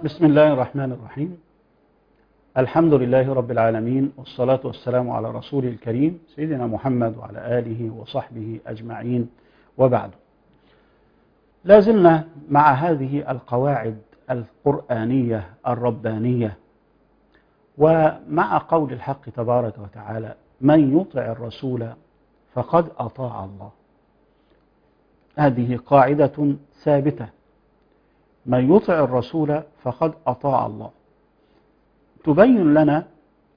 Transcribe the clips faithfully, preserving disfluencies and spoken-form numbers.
بسم الله الرحمن الرحيم. الحمد لله رب العالمين، والصلاة والسلام على رسوله الكريم سيدنا محمد وعلى آله وصحبه أجمعين، وبعد. لازلنا مع هذه القواعد القرآنية الربانية، ومع قول الحق تبارك وتعالى: من يطع الرسول فقد أطاع الله. هذه قاعدة ثابتة، من يطع الرسول فقد أطاع الله، تبين لنا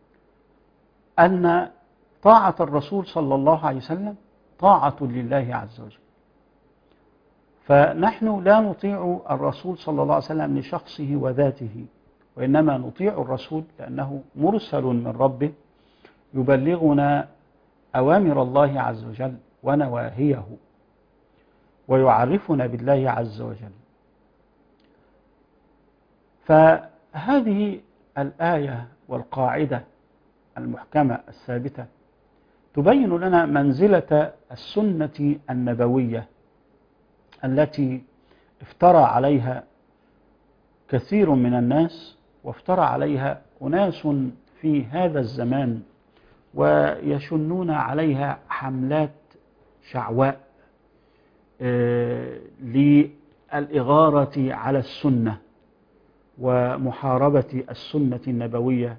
أن طاعة الرسول صلى الله عليه وسلم طاعة لله عز وجل. فنحن لا نطيع الرسول صلى الله عليه وسلم لشخصه وذاته، وإنما نطيع الرسول لأنه مرسل من ربه يبلغنا أوامر الله عز وجل ونواهيه، ويعرفنا بالله عز وجل. فهذه الآية والقاعدة المحكمة الثابتة تبين لنا منزلة السنة النبوية التي افترى عليها كثير من الناس، وافترى عليها أناس في هذا الزمان، ويشنون عليها حملات شعواء للإغارة على السنة ومحاربة السنة النبوية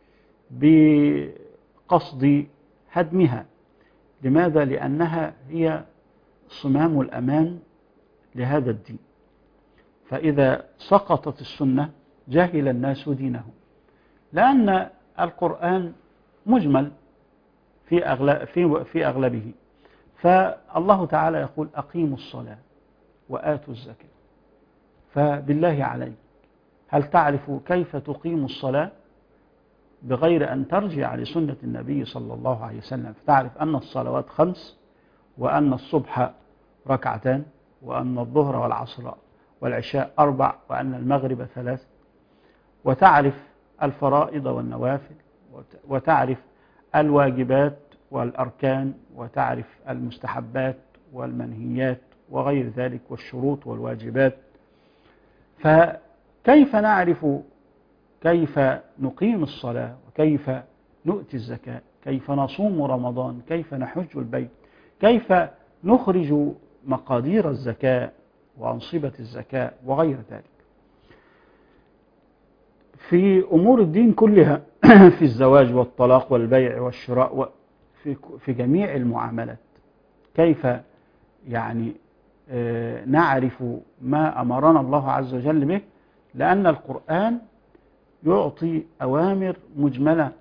بقصد هدمها. لماذا؟ لأنها هي صمام الأمان لهذا الدين، فإذا سقطت السنة جهل الناس دينهم، لأن القرآن مجمل في أغلب في في أغلبه. فالله تعالى يقول: أقيموا الصلاة وآتوا الزكاة. فبالله عليك، هل تعرف كيف تقيم الصلاة بغير أن ترجع لسنة النبي صلى الله عليه وسلم، فتعرف أن الصلوات خمس، وأن الصبح ركعتان، وأن الظهر والعصر والعشاء أربع، وأن المغرب ثلاث، وتعرف الفرائض والنوافل، وتعرف الواجبات والأركان، وتعرف المستحبات والمنهيات وغير ذلك، والشروط والواجبات. فكيف نعرف كيف نقيم الصلاة، وكيف نؤتي الزكاة، كيف نصوم رمضان، كيف نحج البيت، كيف نخرج مقادير الزكاة وأنصبة الزكاة وغير ذلك في أمور الدين كلها في الزواج والطلاق والبيع والشراء، في في جميع المعاملات، كيف يعني نعرف ما أمرنا الله عز وجل به؟ لأن القرآن يعطي أوامر مجملة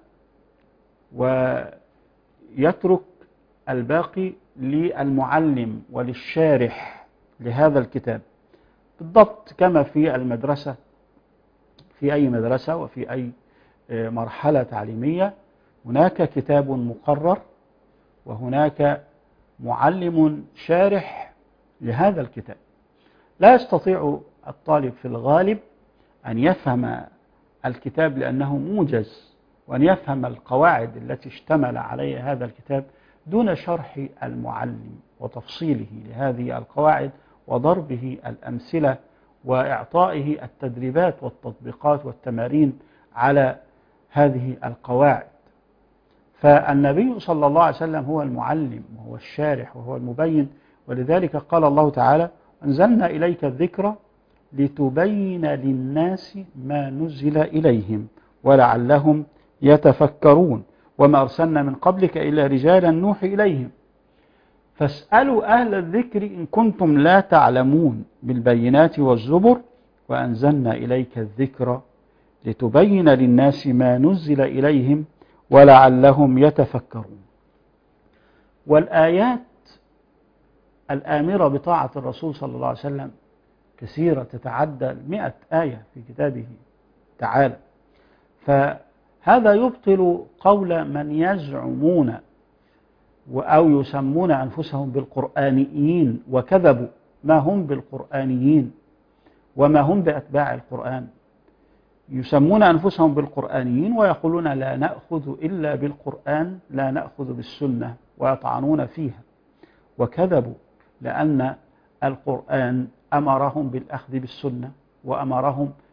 ويترك الباقي للمعلم وللشارح لهذا الكتاب، بالضبط كما في المدرسة، في أي مدرسة وفي أي مرحلة تعليمية هناك كتاب مقرر، وهناك معلم شارح لهذا الكتاب. لا يستطيع الطالب في الغالب أن يفهم الكتاب لأنه موجز، وأن يفهم القواعد التي اشتمل عليها هذا الكتاب دون شرح المعلم وتفصيله لهذه القواعد وضربه الأمثلة وإعطائه التدريبات والتطبيقات والتمارين على هذه القواعد. فالنبي صلى الله عليه وسلم هو المعلم وهو الشارح وهو المبين، ولذلك قال الله تعالى: أنزلنا إليك الذكر لتبين للناس ما نزل إليهم ولعلهم يتفكرون، وما أرسلنا من قبلك إلا رجالا نوحي إليهم فاسألوا أهل الذكر إن كنتم لا تعلمون بالبينات والزبر وأنزلنا إليك الذكر لتبين للناس ما نزل إليهم ولعلهم يتفكرون. والآيات الآمرة بطاعة الرسول صلى الله عليه وسلم كثيرة، تتعدى مئة آية في كتابه تعالى. فهذا يبطل قول من يزعمون أو يسمون أنفسهم بالقرآنيين، وكذبوا، ما هم بالقرآنيين وما هم بأتباع القرآن. يسمون أنفسهم بالقرآنيين ويقولون لا نأخذ إلا بالقرآن، لا نأخذ بالسنة، ويطعنون فيها، وكذبوا، لأن القرآن أمرهم بالأخذ بالسنة، وأمرهم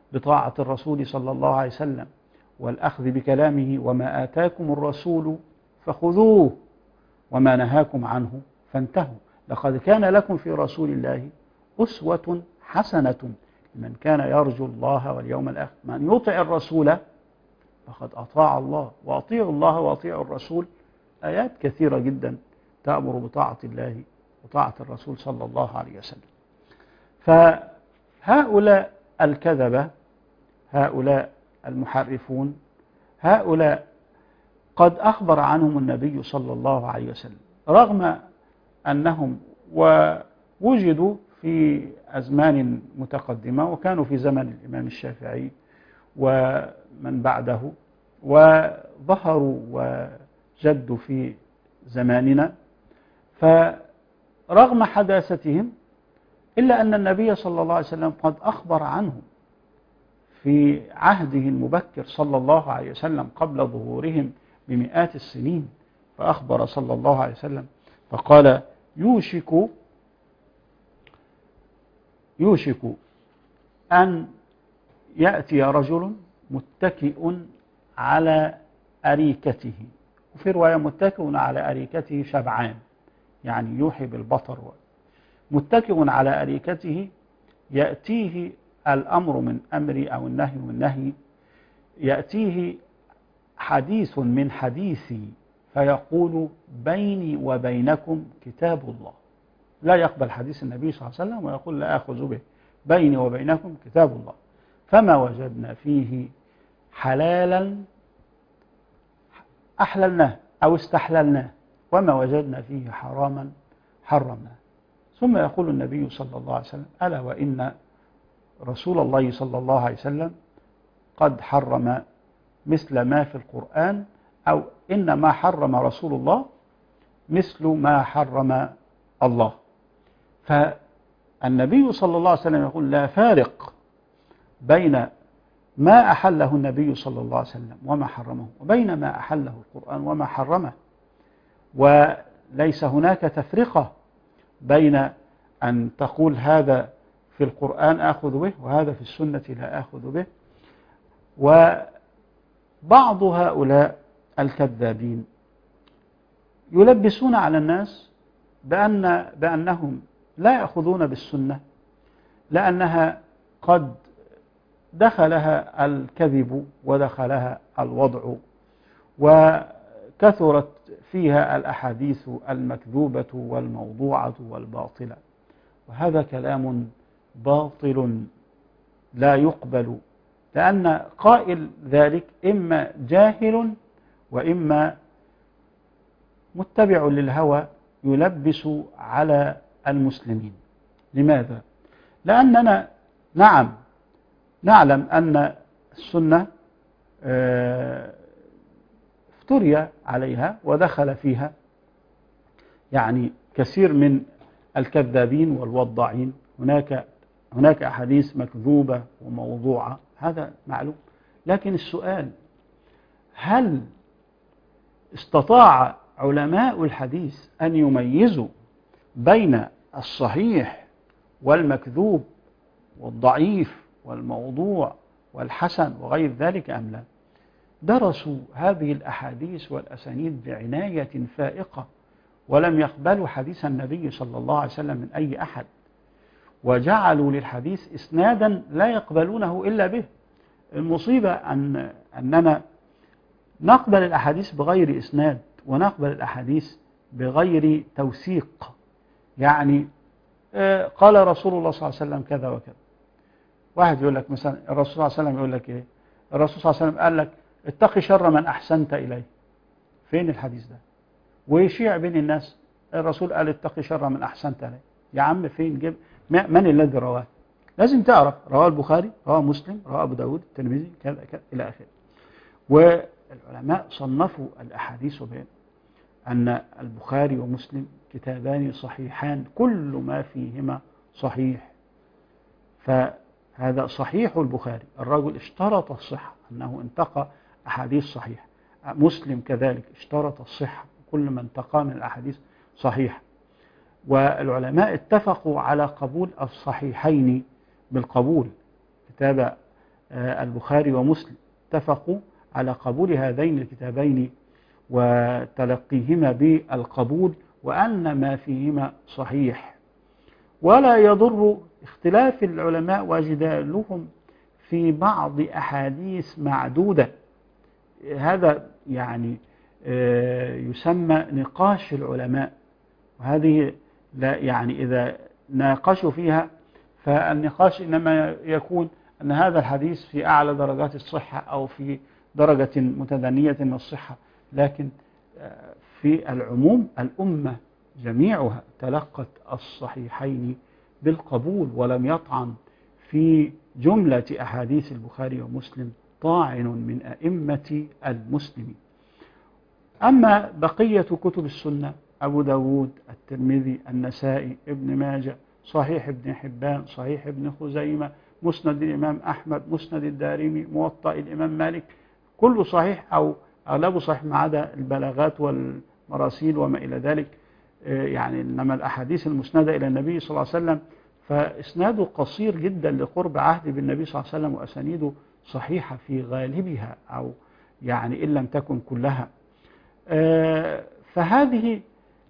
بطاعة الرسول صلى الله عليه وسلم والأخذ بكلامه، وما آتاكم الرسول فخذوه وما نهاكم عنه فانتهوا، لقد كان لكم في رسول الله أسوة حسنة لمن كان يرجو الله واليوم الآخر. من يطع الرسول فقد أطاع الله، وأطيعوا الله وأطيعوا الرسول، آيات كثيرة جدا تأمر بطاعة الله وطاعة الرسول صلى الله عليه وسلم. فهؤلاء الكذبة، هؤلاء المحرفون، هؤلاء قد أخبر عنهم النبي صلى الله عليه وسلم، رغم أنهم ووجدوا في أزمان متقدمة، وكانوا في زمن الإمام الشافعي ومن بعده، وظهروا وجدوا في زماننا، فرغم حداثتهم إلا أن النبي صلى الله عليه وسلم قد أخبر عنهم في عهده المبكر صلى الله عليه وسلم قبل ظهورهم بمئات السنين. فأخبر صلى الله عليه وسلم فقال: يوشك يوشك أن يأتي رجل متكئ على أريكته، وفي رواية متكئ على أريكته شبعان، يعني يوحي بالبطر، متكئ على أريكته، يأتيه الأمر من أمري أو النهي من نهي، يأتيه حديث من حديثي فيقول: بيني وبينكم كتاب الله. لا يقبل حديث النبي صلى الله عليه وسلم ويقول: لا أخذ به، بيني وبينكم كتاب الله، فما وجدنا فيه حلالا أحللناه أو استحللناه، وما وجدنا فيه حراما حرمناه. ثم يقول النبي صلى الله عليه وسلم: ألا وإن رسول الله صلى الله عليه وسلم قد حرم مثل ما في القرآن، أو إن ما حرم رسول الله مثل ما حرم الله. فالنبي صلى الله عليه وسلم يقول: لا فارق بين ما أحله النبي صلى الله عليه وسلم وما حرمه، وبين ما أحله القرآن وما حرمه، وليس هناك تفرقة بين أن تقول هذا في القرآن آخذ به وهذا في السنة لا آخذ به. وبعض هؤلاء الكذابين يلبسون على الناس بأن بأنهم لا يأخذون بالسنة لأنها قد دخلها الكذب ودخلها الوضع، وكثرت فيها الأحاديث المكذوبة والموضوعة والباطلة، وهذا كلام باطل لا يقبل، لأن قائل ذلك إما جاهل وإما متبع للهوى يلبس على المسلمين. لماذا؟ لأننا نعم نعلم أن السنة افتري عليها ودخل فيها يعني كثير من الكذابين والوضاعين، هناك هناك أحاديث مكذوبة وموضوعة، هذا معلوم. لكن السؤال: هل استطاع علماء الحديث أن يميزوا بين الصحيح والمكذوب والضعيف والموضوع والحسن وغير ذلك أم لا؟ درسوا هذه الأحاديث والأسانيد بعناية فائقة، ولم يقبلوا حديث النبي صلى الله عليه وسلم من أي أحد، وجعلوا للحديث إسنادا لا يقبلونه إلا به. المصيبة أن أننا نقبل الأحاديث بغير إسناد، ونقبل الأحاديث بغير توثيق. يعني قال رسول الله صلى الله عليه وسلم كذا وكذا، واحد يقول لك مثلا الرسول صلى الله عليه وسلم يقول لك إيه؟ الرسول صلى الله عليه وسلم قال لك: اتق شر من أحسنت إليه. فين الحديث ده؟ ويشيع بين الناس الرسول قال: اتق شر من أحسنت إليه. يا عم فين؟ جيب من الذي رواه؟ لازم تعرف رواه البخاري، رواه مسلم، رواه أبو داود، الترمذي، كذا كذا إلى آخره. والعلماء صنفوا الأحاديث بين أن البخاري ومسلم كتابان صحيحان، كل ما فيهما صحيح. فهذا صحيح البخاري، الرجل اشترط الصحة أنه انتقى أحاديث صحيحة. مسلم كذلك اشترط الصحة، كل ما انتقى من الأحاديث صحيحة. والعلماء اتفقوا على قبول الصحيحين بالقبول، كتاب البخاري ومسلم اتفقوا على قبول هذين الكتابين وتلقيهما بالقبول، وأن ما فيهما صحيح، ولا يضر اختلاف العلماء وجدالهم في بعض أحاديث معدودة. هذا يعني يسمى نقاش العلماء، وهذه لا يعني إذا ناقشوا فيها فالنقاش إنما يكون أن هذا الحديث في أعلى درجات الصحة أو في درجة متدنية من الصحة، لكن في العموم الأمة جميعها تلقت الصحيحين بالقبول، ولم يطعن في جملة أحاديث البخاري ومسلم طاعن من أئمة المسلمين. أما بقية كتب السنة أبو داود، الترمذي، النسائي، ابن ماجه، صحيح ابن حبان، صحيح ابن خزيمة، مسند الإمام أحمد، مسند الدارمي، موطأ الإمام مالك، كله صحيح أو أغلبه صحيح ما عدا البلاغات والمراسيل وما إلى ذلك. يعني إنما الأحاديث المسندة إلى النبي صلى الله عليه وسلم فإسناده قصير جدا لقرب عهد بالنبي صلى الله عليه وسلم، وأسانيده صحيحة في غالبها أو يعني إن لم تكن كلها. فهذه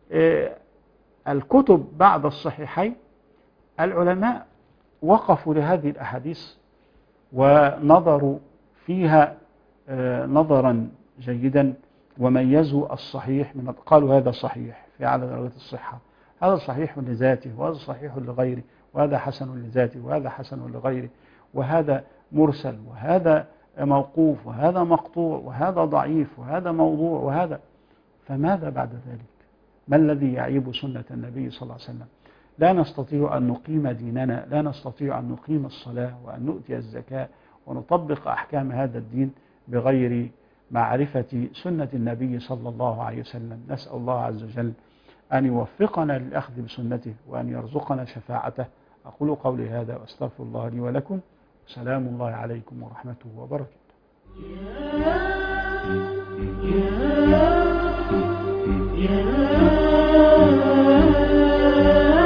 الكتب بعد الصحيحين العلماء وقفوا لهذه الأحاديث ونظروا فيها نظرا جيدا، وميزوا الصحيح من قالوا هذا صحيح في أعلى درجات الصحة، هذا صحيح لذاته، وهذا صحيح لغيره، وهذا حسن لذاته، وهذا حسن لغيره، وهذا مرسل، وهذا موقوف، وهذا مقطوع، وهذا ضعيف، وهذا موضوع، وهذا. فماذا بعد ذلك؟ ما الذي يعيب سنة النبي صلى الله عليه وسلم؟ لا نستطيع أن نقيم ديننا، لا نستطيع أن نقيم الصلاة وأن نؤتي الزكاة ونطبق أحكام هذا الدين بغير معرفة سنة النبي صلى الله عليه وسلم. نسأل الله عز وجل أن يوفقنا للأخذ بسنته وأن يرزقنا شفاعته. أقول قولي هذا وأستغفر الله لي ولكم. سلام الله عليكم ورحمته وبركاته. يا يا